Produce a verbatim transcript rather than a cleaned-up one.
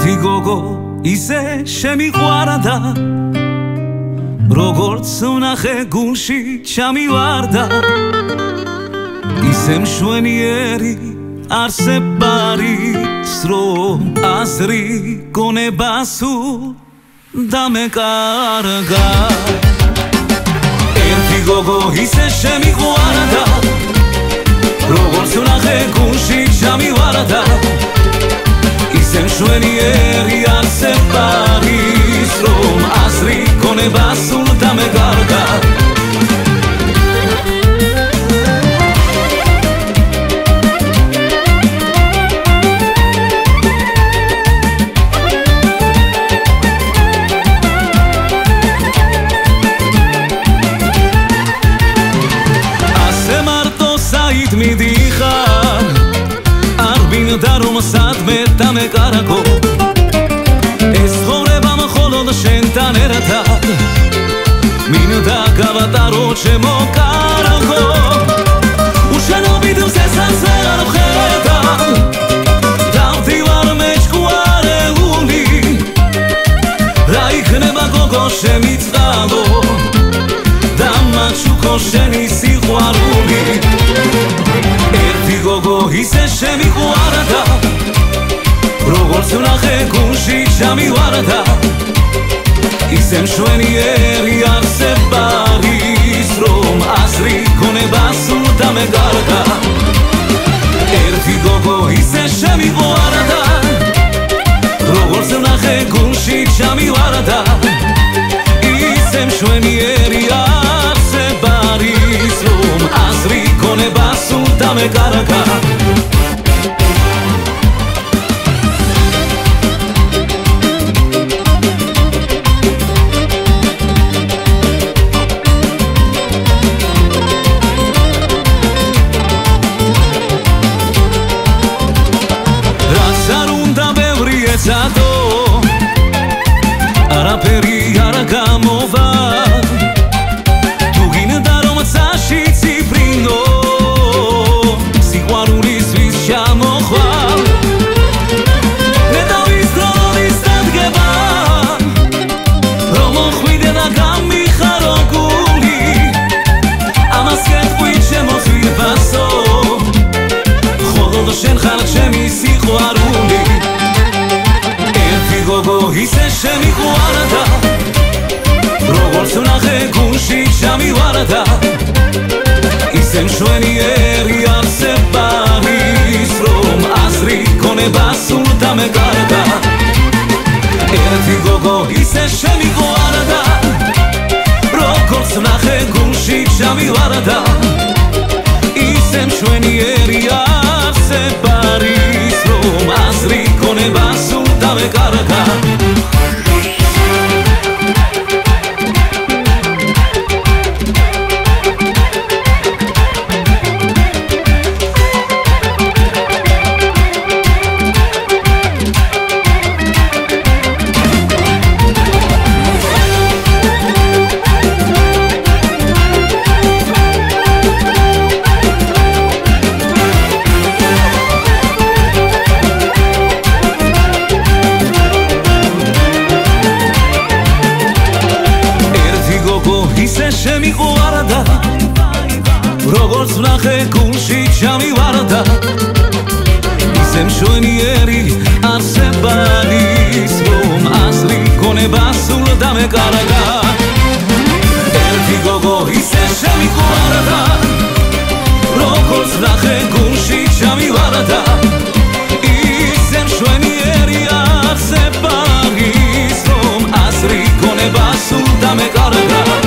ერთი გოგო ისე შემიყვარდა როგორც ვნახე გულში ჩამივარდა ისე მშვენიერი არსებარის რომ აზრი გონება სულ დამეკარგა ერთი გოგო ისე შემიყვარდა როგორც ვნახე გულში ჩამივარდა ისე მშვენიერი არსებარის რომ აზრი გონება სულ დამეკარგა მიდიხარ არ მინდა რომ სადმე დამეკარგო ეს ცხოვრება მხოლოდ შენთან ერთად მინდა გავატარო ჩემო კარგო უშენობით მზესაც ვერ ვხედა დავდივარ მეჭკვარეული რა იქნება გოგო შემიწყალო დამაჩუქო შენი სიყვარული ერთი გოგო ისე შემიყვარდა როგორც ვნახე გულში ჩამივარდა ისე მშვენიერი არსებარის რომ აზრი გონება სულ დამეკარგა ერთი გოგო ისე შემიყვარდა როგორც ვნახე გულში ჩამივარდა ისე მშვენიერი არსებარის რომ აზრი გონება სულ დამეკარგა რაც არ უნდა ბევრი ეცადო არაფერი არ გამოვა თუ გინდა რომ წაში ციფრინო სიყვარულისთვის ჩამოხვალ ნეტავის დროის დადგება რომ მოხვიდე და გამიხარო გული ამას გეტყვი ჩემო ხირბასო მხოლოდ შენ ხარ ჩემი სიყვარული ერთი გოგო ისე შემიყვარდა როგორც ვნახე გულში ჩამივარდა ისე მშვენიერი არსებარის რომ აზრი გონება სულ დამეკარგა ერთი გოგო ისე შემიყვარდა როგორც ვნახე გულში ჩამივარდა ისე მშვენიერი არსებარის რომ აზრი გონება სულ დამეკარგა შემიყვარდა როგორც ვნახე გულში ჩამივარდა ისე მშვენიერი არსებარის რომ აზრი გონება სულ დამეკარგა ერთი გოგო ისე შემიყვარდა როგორც ვნახე გულში ჩამივარდა ისე მშვენიერი არსებარის რომ აზრი გონება სულ დამეკარგა